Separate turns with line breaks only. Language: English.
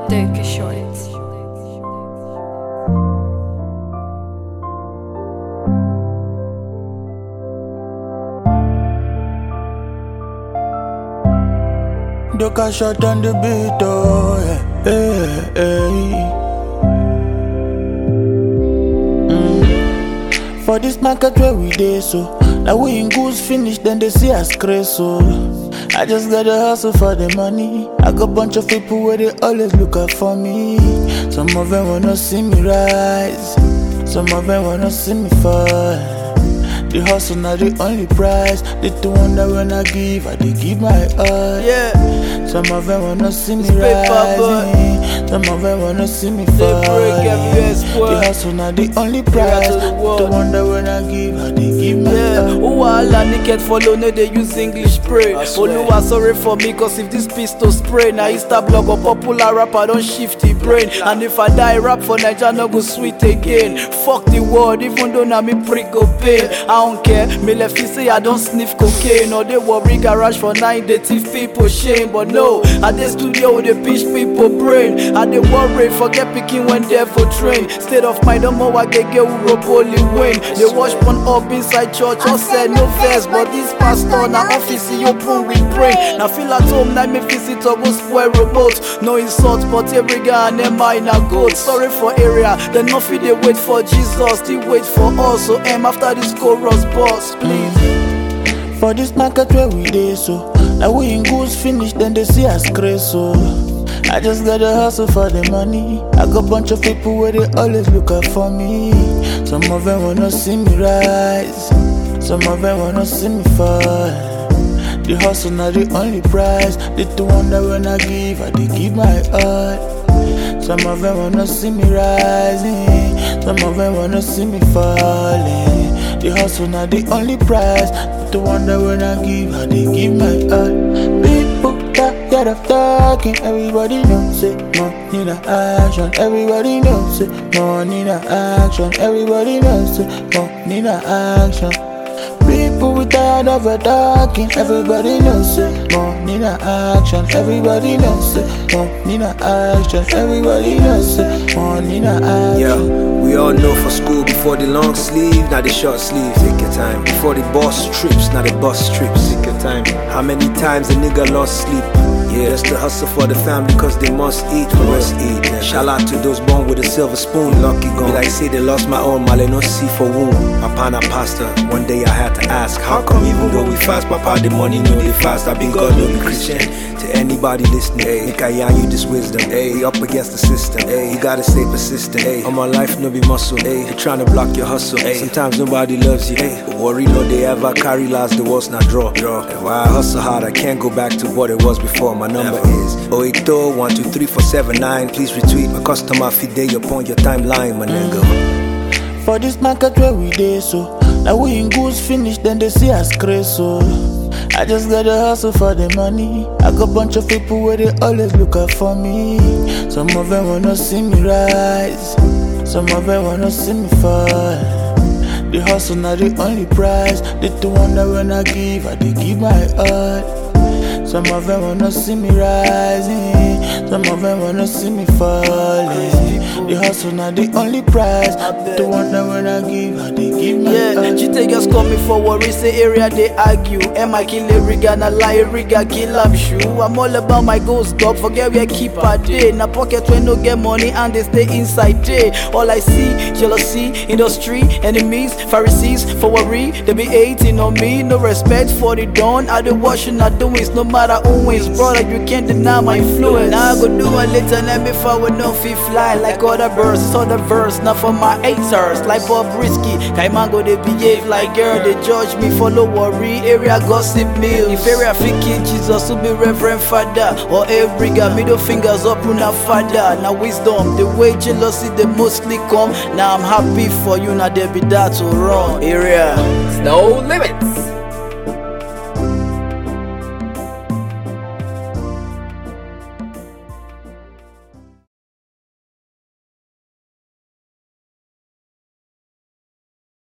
Take a shot.
Doka shot on the beat, oh yeah, hey. For this market where we dey so, now we in goods finish, then they see us crazy so. I just gotta hustle for the money. I got bunch of people where they always look out for me. Some of them wanna see me rise, some of them wanna see me fall. The hustle not the only prize. They don't wonder when I give my all.
Yeah.
Some of them wanna see me
Paper,
rise, some of them wanna see me fall. The hustle not the only prize. Don't wonder when I give my all.
Oh, all I naked follow, no they use English pray. Oluwa sorry for me, cause if this pistol spray, now Insta blog or popular rapper don't shift the brain. And if I die rap for Nigeria, no go sweet again. Fuck the world, even though na me prick go pain. I don't care, me left say I don't sniff cocaine. Or they worry garage for 9, they thief people shame. But no, at the studio with the pitch people brain. I they worry, forget picking when they for train. State of mind, no more I get who rope only win. They wash one up inside church, or said no verse. But this pastor na office, you open with brain. Now feel at home, now me visit or go spoil remote. No insult, but every guy and them mine are good. Sorry for area, then nothing they wait for Jesus, they wait for us. So after this chorus boss, please.
For this market where we dey so, now we in goods finish, then they see us crazy so. I just gotta hustle for the money. I got bunch of people where they always look out for me. Some of them wanna see me rise, some of them wanna see me fall. The hustle not the only prize. They don't wonder when I give my all. Some of them wanna see me rising, some of them wanna see me falling. The hustle not the only prize. They don't wonder when I give my all. People tired of talking, everybody knows it. Money in action, everybody knows it. Money in action, everybody knows it. Money in action. People we tired of talking, everybody knows it. Money in action, everybody knows it. Money in action, everybody knows it. Money in action.
Yeah, we all know for school before the long sleeve, now the short sleeve. Take your time. Before the boss trips, now the bus trips. Take your time. How many times a nigga lost sleep? Yeah, that's the hustle for the family, cause they must eat. We must eat. Yeah. Shout out to those born with a silver spoon. Lucky gone. Be like say they lost my own, male no see for womb. Apana pasta. One day I had to ask, how come even though we fast, papa the money no they fast? I been God no be Christian. To anybody listening, hey, make I yarn you this wisdom. Hey, we up against the system. Hey, you gotta stay persistent. Hey, all my life no be muscle. Hey, they tryna block your hustle. Hey, sometimes nobody loves you. Hey, but worry no they ever carry last. The world's not draw. And while I hustle hard, I can't go back to what it was before. My number is 080 123 479. Please retweet my customer feed day upon your timeline, my nigga.
For this market where we dey so, now we in goods finish, then they see us crazy so. I just gotta hustle for the money. I got bunch of people where they always look out for me. Some of them wanna see me rise, some of them wanna see me fall. The hustle not the only prize. They don't wonder when I give my all. Some of them wanna see me rising, some of them wanna see me falling. The hustle not the only prize. Don't wonder when I give my all.
She take us coming for worry, say area they argue. Am I kill a riga, na lie riga, kill up shoe. I'm all about my goals, dog, forget where I keep a day. Na pocket when no get money and they stay inside day. All I see, jealousy, industry, enemies, Pharisees, for worry, they be hating on me. No respect for the dawn, I do washing, I do it, no matter who wins. Brother, you can't deny my influence. Now I go do a little, let me forward, no fee fly. Like other birds, it's other verse, not for my haters. Like Bob Risky, Kaimango, they behave like girl. They judge me for no worry, area gossip mills. If area freaking Jesus will be Reverend Father. Or every guy, middle fingers up, Runa Father. Now wisdom, the way jealousy, they mostly come. Now I'm happy for you, now there be that to run. Area,
No limit.